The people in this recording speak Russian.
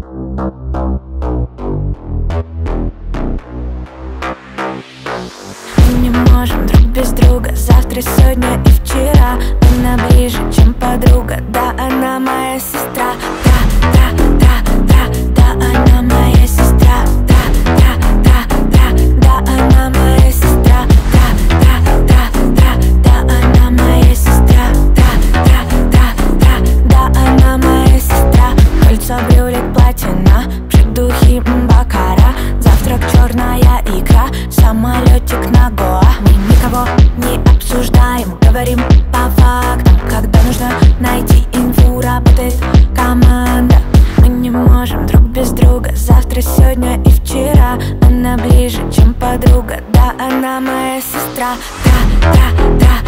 Мы не можем друг без друга. Завтра, сегодня и вчера. Она ближе, чем подруга. Да, она моя сестра. Да, она моя сестра. Да, она моя сестра. Да, она моя сестра. Да, она моя сестра. Кольцо, брюлик, платина, пшик, духи, бакара. Завтрак, черная икра, самолетик на Гоа. Мы никого не обсуждаем, говорим по фактам. Когда нужно найти инфу, работает команда. Мы не можем друг без друга. Завтра, сегодня и вчера. Она ближе, чем подруга. Да, она моя сестра. Да,